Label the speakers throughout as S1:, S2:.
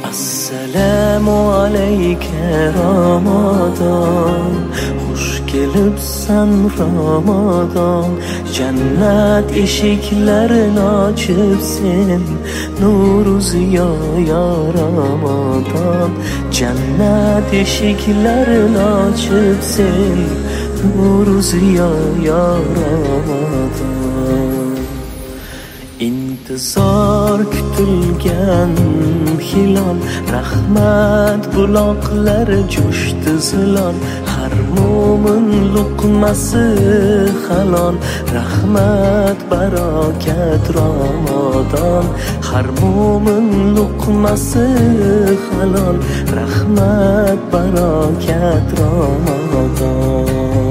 S1: Assalomu alayka Ramadan, xush kelibsan Ramadan. Jannat eshiklarini ochib sen nuru ziyo ya Ramadan. Jannat eshiklarini ochib sen nuru ziyo ya Ramadan. İntizor kutilgan hilol, rahmat buloqlari jo'shdi zilol. Har mo'min luqmasi halol, rahmat barokat Ramadan. Har mo'min luqmasi halol, rahmat barokat Ramadan.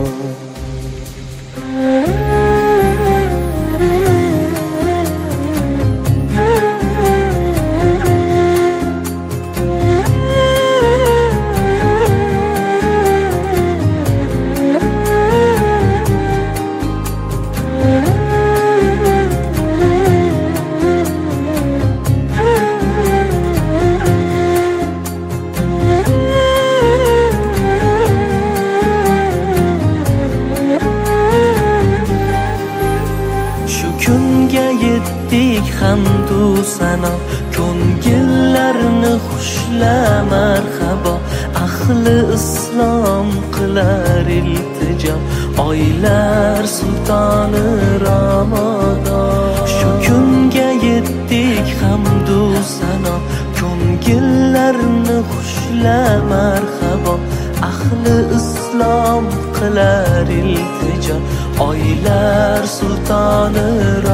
S1: Kunga yetdik hamdu sano, ko'ngillarni xushla marhabo. Ahli islom qilar iltijo, oylar sultoni Ramadan. Shu kunga yetdik hamdu sano, ko'ngillarni xushla marhabo. Ahli islom qilar iltijo, oylar sultoni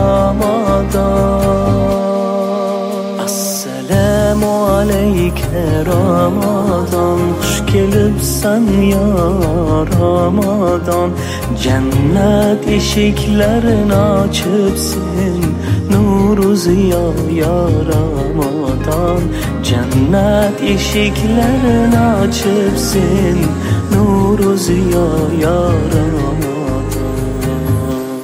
S1: Ramadan. Assalomu alayka Ramadan, xush kelibsan ya Ramadan. Jannat eshiklarini ochib sen nuru ziyo ya Ramadan. Jannat eshiklarini ochib sen nuru ziyo ya Ramadan.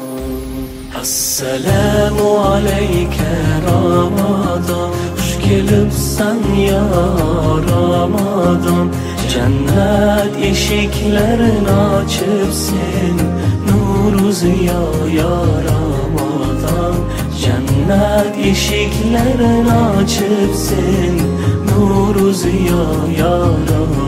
S1: Assalomu alayka Ramadan, xush kelibsan ya Ramadan. Jannat eshiklarini ochib sen nuru ziyo ya Ramadan. Jannat eshiklarini ochib sen nuru ziyo ya Ramadan.